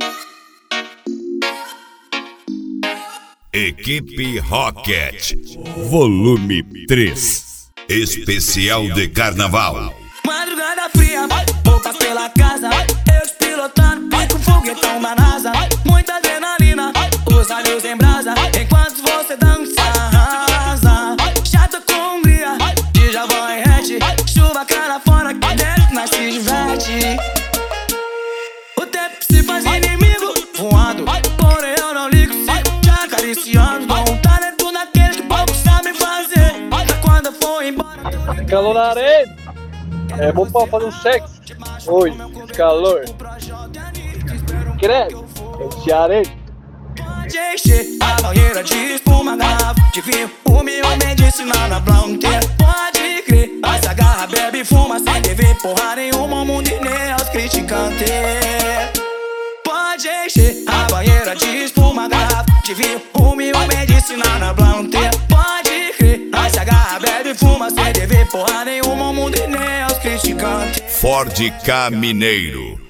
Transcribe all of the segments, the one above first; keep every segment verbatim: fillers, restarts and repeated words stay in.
Equipe Rocket, volume três, especial de carnaval. Madrugada fria, roupas pela casa, eu pilotando, pico foguetão da NASA. Muita adrenalina, os olhos em brasa, enquanto você dança, arrasa. Chata com umbria, de Javão e Hatch, chuva cara fora, que dentro nós se diverte. O tempo se faz inimigo, voando, porém eu não ligo, sigo te acariciando. Dou um talento naqueles que poucos sabem fazer, pra quando eu for embora. Calor na areia, é bom pra fazer um sexo. Oi, esse calor. Credo, esse areia. Pode encher a banheira de espuma, garrafa de vinho, o meu medicina na fronteira. Pode crer, mas a garra bebe e fuma sem dever porra nenhuma, o mundo e nem aos criticantes. Pode encher a banheira de espuma, garrafa de vinho, o meu medicina na fronteira. Pode crer, mas a garra bebe e fuma sem dever porra nenhuma, o mundo e nem aos criticantes. Ford Ka Mineiro.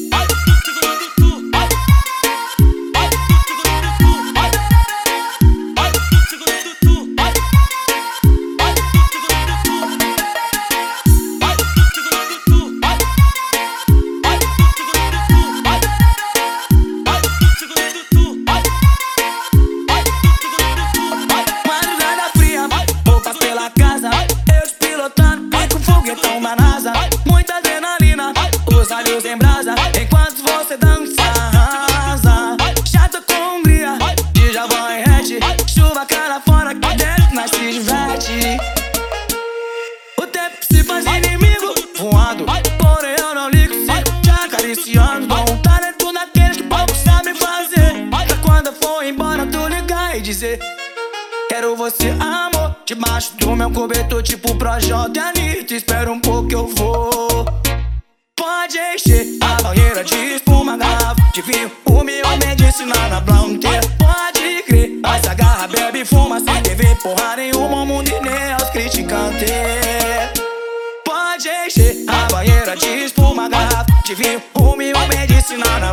Muita adrenalina, os olhos em brasa, enquanto você dança, arrasa. Chata com umbria, de Javão e Hatch, chuva cara fora, que dentro nós se diverte. O tempo se faz inimigo, voando, porém eu não ligo, sigo te acariciando. Dou um talento naqueles que poucos sabem fazer, pra quando eu for embora tu ligar e dizer: quero você, amor, debaixo do meu cobertor, tipo Projota e Anitta. Espera um pouco que eu vou. Pode encher a banheira de espuma, garrafa de vinho, o meu medicina na fronteira. Pode crer, mas a garra bebe e fuma sem dever porra nenhuma, o mundo e nem aos criticantes. Pode encher a banheira de espuma, garrafa de vinho, o meu medicina na